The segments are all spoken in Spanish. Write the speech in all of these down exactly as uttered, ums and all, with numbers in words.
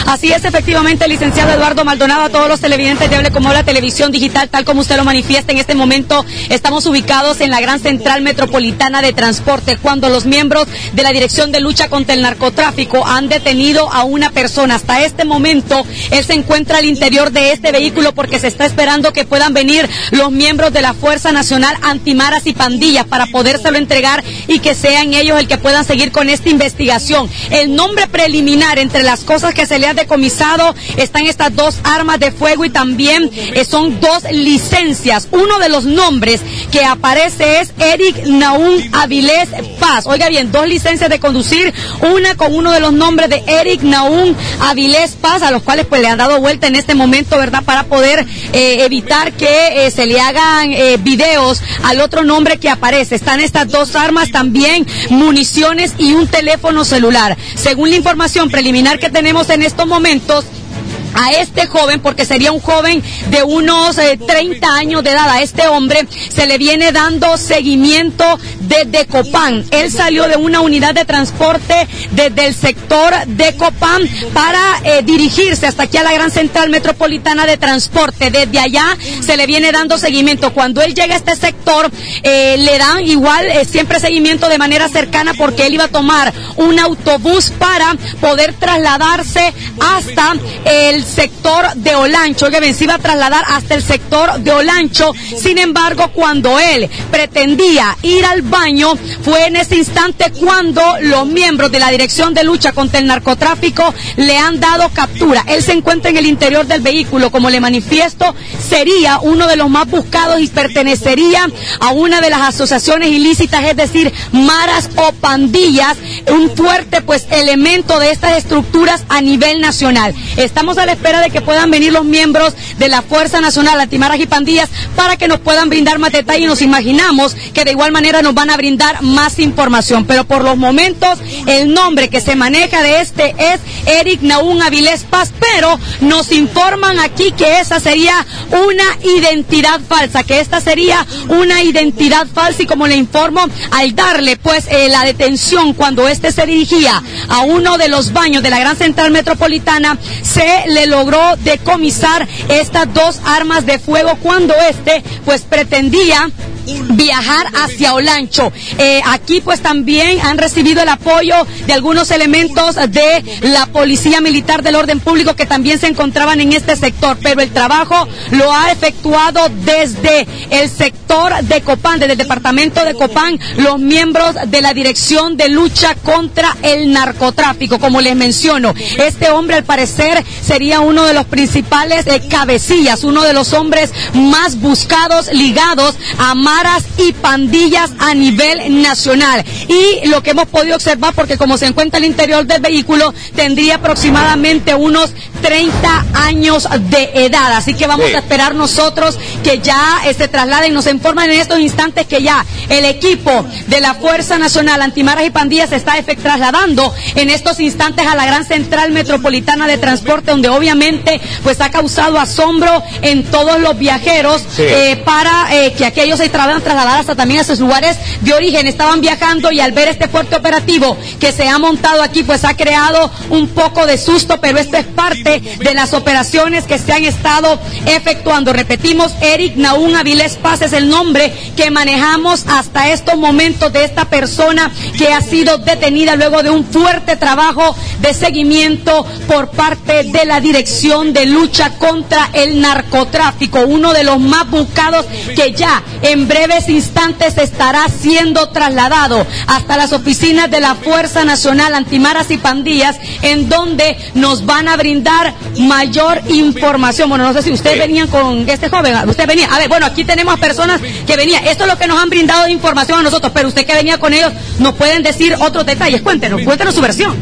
Así es, efectivamente, licenciado Eduardo Maldonado, a todos los televidentes de Hable Como la Televisión Digital, tal como usted lo manifiesta en este momento, estamos ubicados en la Gran Central Metropolitana de Transporte, cuando los miembros de la Dirección de Lucha contra el Narcotráfico han detenido a una persona. Hasta este momento, él se encuentra al interior de este vehículo porque se está esperando que puedan venir los miembros de la Fuerza Nacional Antimaras y Pandillas para podérselo entregar y que sean ellos el que puedan seguir con esta investigación. El nombre preliminar entre las cosas que se le ha decomisado están estas dos armas de fuego y también eh, son dos licencias. Uno de los nombres que aparece es Eric Nahum Avilés Paz. Oiga bien, dos licencias de conducir, una con uno de los nombres de Eric Nahum Avilés Paz, a los cuales pues le han dado vuelta en este momento, ¿verdad?, para poder eh, evitar que eh, se le hagan eh, videos al otro nombre que aparece. Están estas dos armas, también municiones y un teléfono celular. Según la información preliminar que tenemos en estos momentos, a este joven, porque sería un joven de unos eh, treinta años de edad, a este hombre se le viene dando seguimiento desde Copán. Él salió de una unidad de transporte desde el sector de Copán para eh, dirigirse hasta aquí a la Gran Central Metropolitana de Transporte. Desde allá se le viene dando seguimiento. Cuando él llega a este sector, eh, le dan igual eh, siempre seguimiento de manera cercana, porque él iba a tomar un autobús para poder trasladarse hasta el sector de Olancho. Oiga, se iba a trasladar hasta el sector de Olancho. Sin embargo, cuando él pretendía ir al baño, fue en ese instante cuando los miembros de la Dirección de Lucha contra el Narcotráfico le han dado captura. Él se encuentra en el interior del vehículo. Como le manifiesto, sería uno de los más buscados y pertenecería a una de las asociaciones ilícitas, es decir, maras o pandillas, un fuerte pues elemento de estas estructuras a nivel nacional. Estamos a la espera de que puedan venir los miembros de la Fuerza Nacional Antimaras y Pandillas para que nos puedan brindar más detalle, y nos imaginamos que de igual manera nos van a brindar más información. Pero por los momentos el nombre que se maneja de este es Eric Nahum Avilés Paz, pero nos informan aquí que esa sería una identidad falsa, que esta sería una identidad falsa, y como le informo, al darle pues eh, la detención cuando este se dirigía a uno de los baños de la Gran Central Metropolitana, se le logró decomisar estas dos armas de fuego cuando este pues pretendía viajar hacia Olancho. Eh, aquí pues también han recibido el apoyo de algunos elementos de la Policía Militar del Orden Público que también se encontraban en este sector, pero el trabajo lo ha efectuado desde el sector de Copán, desde el departamento de Copán, los miembros de la Dirección de Lucha contra el Narcotráfico. Como les menciono, este hombre al parecer sería uno de los principales eh, cabecillas, uno de los hombres más buscados, ligados a maras y pandillas a nivel nacional. Y lo que hemos podido observar, porque como se encuentra al interior del vehículo, tendría aproximadamente unos treinta años de edad. Así que vamos sí. a esperar nosotros que ya eh, se trasladen. Nos informan en estos instantes que ya el equipo de la Fuerza Nacional Antimaras y Pandillas se está trasladando en estos instantes a la Gran Central Metropolitana de Transporte, donde obviamente pues ha causado asombro en todos los viajeros sí. eh, para eh, que aquellos se trasladan trasladar hasta también a sus lugares de origen. Estaban viajando y al ver este fuerte operativo que se ha montado aquí, pues ha creado un poco de susto, pero esto es parte de las operaciones que se han estado efectuando. Repetimos, Eric Nahum Avilés Paz es el nombre que manejamos hasta estos momentos de esta persona que ha sido detenida luego de un fuerte trabajo de seguimiento por parte de la Dirección de Lucha contra el Narcotráfico, uno de los más buscados, que ya en breves instantes estará siendo trasladado hasta las oficinas de la Fuerza Nacional Antimaras y Pandillas, en donde nos van a brindar mayor información. Bueno, no sé si ustedes venían con este joven, usted venía, a ver, bueno, aquí tenemos personas que venían, esto es lo que nos han brindado de información a nosotros, pero usted que venía con ellos, ¿nos pueden decir otros detalles? Cuéntenos, cuéntenos su versión.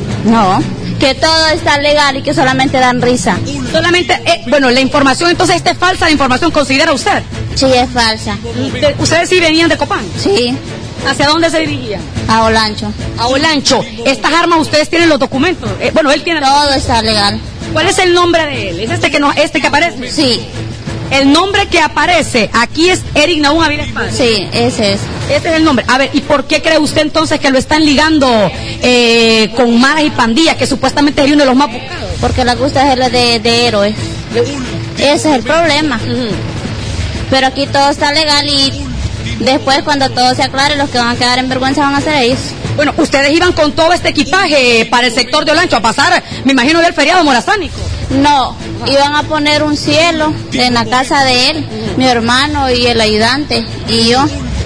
No, que todo está legal y que solamente dan risa. Solamente, eh, bueno, la información, entonces, ¿esta es falsa la información, considera usted? Sí, es falsa. De, ¿Ustedes sí venían de Copán? Sí. ¿Hacia dónde se dirigían? A Olancho. A Olancho. ¿Estas armas ustedes tienen los documentos? Eh, bueno, él tiene... Todo está legal. ¿Cuál es el nombre de él? ¿Es este que, no, este que aparece? Sí. El nombre que aparece aquí es Eric Nahum Avilés Paz. Sí, ese es. Ese es el nombre. A ver, ¿y por qué cree usted entonces que lo están ligando eh, con maras y pandillas, que supuestamente es uno de los más buscados? Porque les gusta hacerlo de, de héroes. Ese es el problema. Uh-huh. Pero aquí todo está legal y después cuando todo se aclare, los que van a quedar en vergüenza van a ser ellos. Bueno, ustedes iban con todo este equipaje para el sector de Olancho a pasar, me imagino, del feriado morazánico. No, iban a poner un cielo en la casa de él, mi hermano y el ayudante y yo.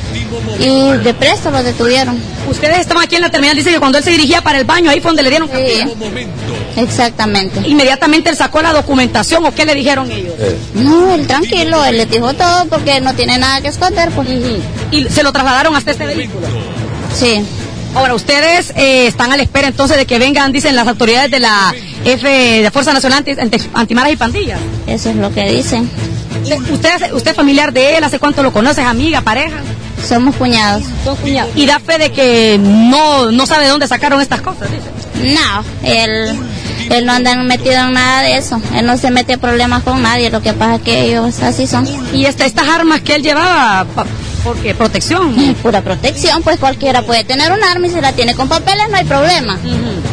Y de presto lo detuvieron. Ustedes estaban aquí en la terminal, dice que cuando él se dirigía para el baño, ahí fue donde le dieron captura. Sí, exactamente. Inmediatamente él sacó la documentación, ¿o qué le dijeron ellos? Eh. No, él tranquilo, él les dijo todo porque no tiene nada que esconder. Pues. Uh-huh. ¿Y se lo trasladaron hasta este vehículo? Sí. Ahora, ustedes eh, están a la espera entonces de que vengan, dicen las autoridades de la F, de Fuerza Nacional Anti, Anti, Antimaras y Pandillas. Eso es lo que dicen. ¿Usted, usted es familiar de él? ¿Hace cuánto lo conoces? ¿Amiga, pareja? Somos cuñados. Son cuñados. Y da fe de que no, no sabe de dónde sacaron estas cosas, dice. No, él, él no anda metido en nada de eso. Él no se mete en problemas con nadie. Lo que pasa es que ellos así son. ¿Y esta, estas armas que él llevaba, por qué? ¿Protección? Pura protección, pues cualquiera puede tener un arma y si la tiene con papeles no hay problema. Uh-huh.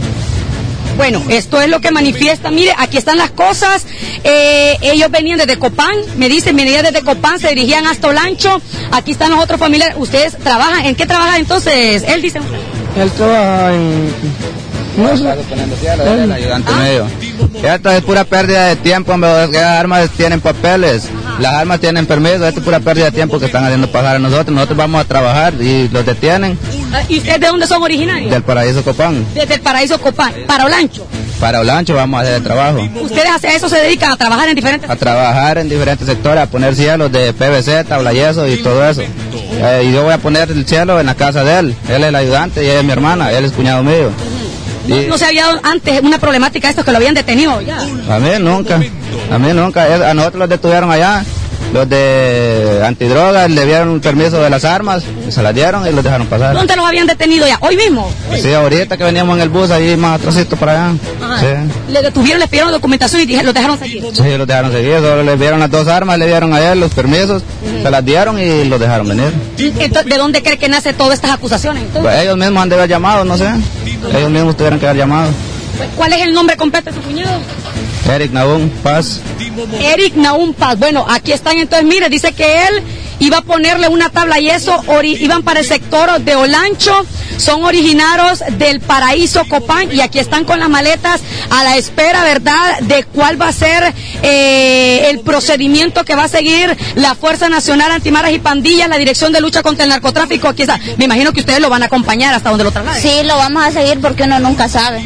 Bueno, esto es lo que manifiesta. Mire, aquí están las cosas. Eh, ellos venían desde Copán, me dicen, venían desde Copán, se dirigían hasta Olancho. Aquí están los otros familiares. ¿Ustedes trabajan? ¿En qué trabajan entonces? Él dice. Él trabaja en... No sé. El ayudante ¿Ah? medio. Esto es pura pérdida de tiempo, hombre. Las armas tienen papeles. Ajá. Las armas tienen permiso. Esto es pura pérdida de tiempo que están haciendo pasar a nosotros. Nosotros vamos a trabajar y los detienen. ¿Y ustedes de dónde son originarios? Del Paraíso Copán. Desde el Paraíso Copán. ¿Para Olancho? Para Olancho vamos a hacer el trabajo. ¿Ustedes a eso se dedican, a trabajar en diferentes A trabajar en diferentes sectores, a poner cielos de P V C, tabla yeso y todo eso. Eh, y yo voy a poner el cielo en la casa de él. Él es el ayudante y ella es mi hermana, él es cuñado mío. ¿No, ¿No se había dado antes una problemática esto que lo habían detenido ya? A mí nunca, a mí nunca. A nosotros los detuvieron allá, los de antidrogas, le dieron un permiso de las armas, se las dieron y los dejaron pasar. ¿Dónde los habían detenido ya? ¿Hoy mismo? Sí, ahorita que veníamos en el bus, ahí más atrásito para allá. Sí. Le detuvieron, les pidieron documentación y los dejaron seguir. Sí, los dejaron seguir, solo les dieron las dos armas, le dieron a él los permisos, uh-huh. se las dieron y los dejaron venir. Entonces, ¿de dónde cree que nace todas estas acusaciones? Pues ellos mismos han de haber llamado, no sé. Ellos mismos tuvieron que haber llamado. ¿Cuál es el nombre completo de su cuñado? Eric Nahum Paz. Eric Nahum Paz. Bueno, aquí están entonces, mire, dice que él iba a ponerle una tabla y eso, ori- iban para el sector de Olancho, son originarios del Paraíso Copán y aquí están con las maletas a la espera, ¿verdad?, de cuál va a ser eh, el procedimiento que va a seguir la Fuerza Nacional Antimaras y Pandillas, la Dirección de Lucha contra el Narcotráfico. Aquí está. Me imagino que ustedes lo van a acompañar hasta donde lo trasladen. Sí, lo vamos a seguir porque uno nunca sabe.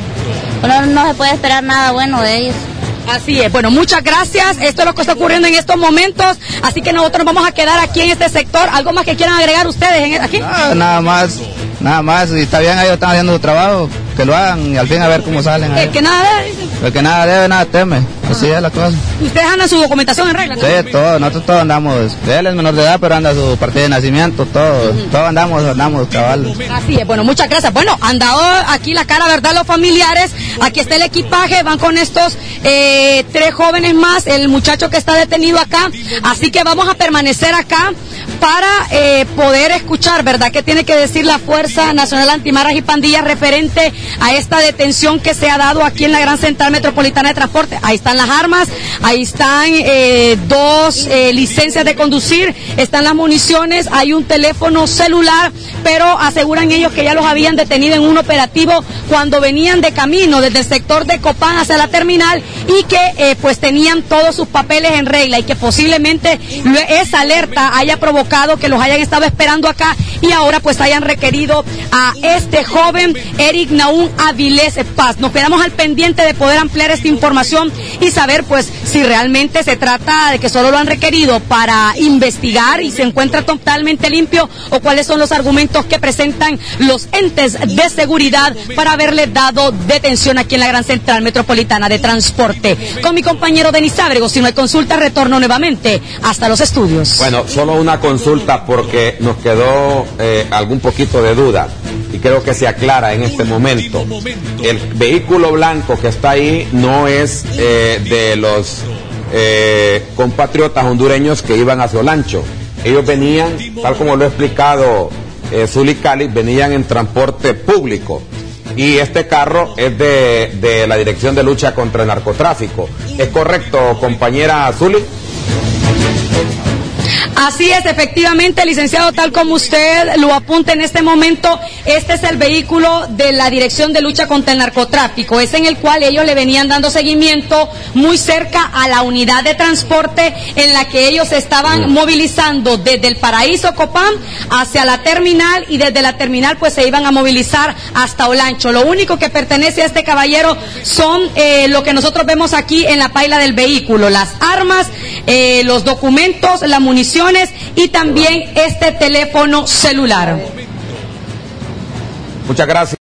Uno no se puede esperar nada bueno de ellos. Así es. Bueno, muchas gracias. Esto es lo que está ocurriendo en estos momentos. Así que nosotros nos vamos a quedar aquí en este sector. ¿Algo más que quieran agregar ustedes en aquí? No, nada más. Nada más. Si está bien, ellos están haciendo su trabajo. Que lo hagan y al fin a ver cómo salen. El que nada debe. El que nada debe, nada teme. Así es la cosa. ¿Ustedes andan su documentación en regla? ¿No? Sí, todo. Nosotros todos andamos. Él es menor de edad, pero anda su partida de nacimiento. Todo. Uh-huh. Todos andamos, andamos cabal. Así es. Bueno, muchas gracias. Bueno, han dado aquí la cara, ¿verdad?, los familiares. Aquí está el equipaje. Van con estos eh, tres jóvenes más. El muchacho que está detenido acá. Así que vamos a permanecer acá para eh, poder escuchar, ¿verdad?, qué tiene que decir la Fuerza Nacional Antimaras y Pandillas referente a esta detención que se ha dado aquí en la Gran Central Metropolitana de Transporte. Ahí están las armas, ahí están eh, dos eh, licencias de conducir, están las municiones, hay un teléfono celular, pero aseguran ellos que ya los habían detenido en un operativo cuando venían de camino desde el sector de Copán hacia la terminal y que eh, pues tenían todos sus papeles en regla y que posiblemente esa alerta haya provocado que los hayan estado esperando acá y ahora pues hayan requerido a este joven Eric Nahum Avilés Paz. Nos quedamos al pendiente de poder ampliar esta información y saber pues si realmente se trata de que solo lo han requerido para investigar y se encuentra totalmente limpio o cuáles son los argumentos que presentan los entes de seguridad para haberle dado detención aquí en la Gran Central Metropolitana de Transporte. Con mi compañero Denis Ábrego, si no hay consulta, retorno nuevamente hasta los estudios. Bueno, solo una consulta porque nos quedó eh, algún poquito de duda y creo que se aclara en este momento. El vehículo blanco que está ahí no es eh, de los eh, compatriotas hondureños que iban hacia Olancho. ellos venían, tal como lo ha explicado eh, Zuli Cali, venían en transporte público. Y este carro es de, de la Dirección de Lucha contra el Narcotráfico. ¿Es correcto, compañera Zuli? Así es, efectivamente, licenciado, tal como usted lo apunta en este momento, este es el vehículo de la Dirección de Lucha contra el Narcotráfico, es en el cual ellos le venían dando seguimiento muy cerca a la unidad de transporte en la que ellos estaban movilizando desde el Paraíso Copán hacia la terminal, y desde la terminal pues se iban a movilizar hasta Olancho. Lo único que pertenece a este caballero son eh, lo que nosotros vemos aquí en la paila del vehículo, las armas, eh, los documentos, la munición y también este teléfono celular. Muchas gracias.